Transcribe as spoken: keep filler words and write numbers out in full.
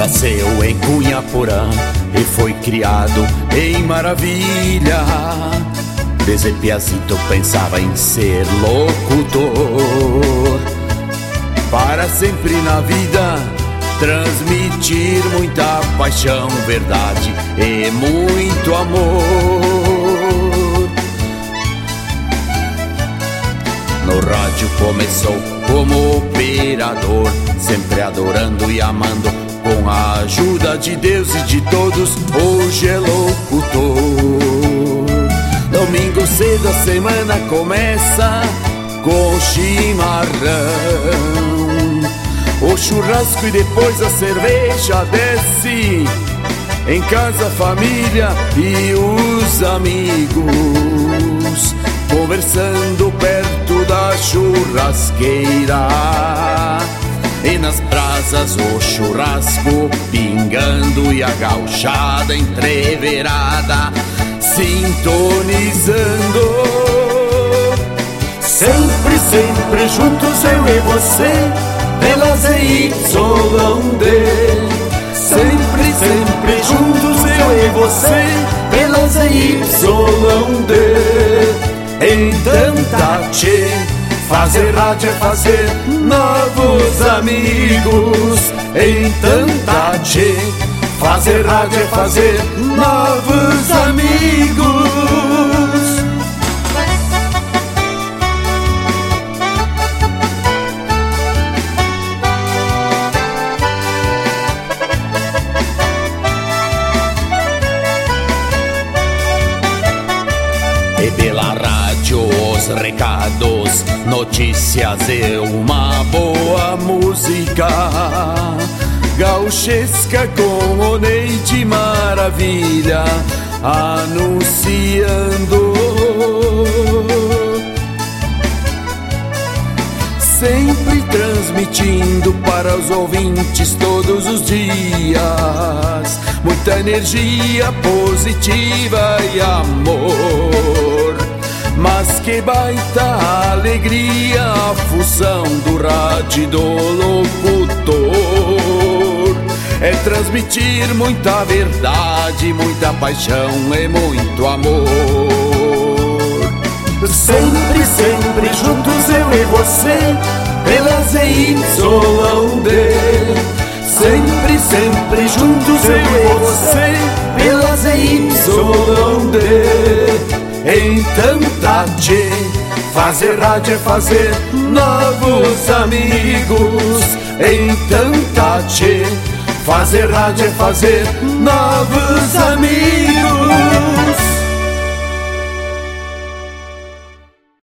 Nasceu em Cunhaporã e foi criado em Maravilha. Desde piazito pensava em ser locutor, para sempre na vida transmitir muita paixão, verdade e muito amor. No rádio começou como operador, sempre adorando e amando, com a ajuda de Deus e de todos, hoje é locutor. Domingo cedo a semana começa com chimarrão, o churrasco e depois a cerveja desce. Em casa, família e os amigos, conversando perto da churrasqueira. E nas brasas o churrasco pingando e a gauchada entreverada sintonizando. Sempre, sempre juntos eu e você, pela Z Y D. Sempre, sempre juntos eu e você, pela Z Y D. Em tanta tchê, fazer rádio é fazer novos amigos. Em tanta tchê, fazer rádio é fazer novos amigos. E pela rádio os recados, notícias e uma boa música gauchesca com o Neide Maravilha anunciando. Sempre transmitindo para os ouvintes todos os dias muita energia positiva e amor. Mas que baita alegria a fusão do rádio e do locutor. É transmitir muita verdade, muita paixão e muito amor. Sempre, sempre juntos eu e você, pela Z Y D. Sempre, sempre juntos eu e você, pela Z Y D. Em tanta tchê, fazer rádio é fazer novos amigos. Em tanta tchê, fazer rádio é fazer novos amigos.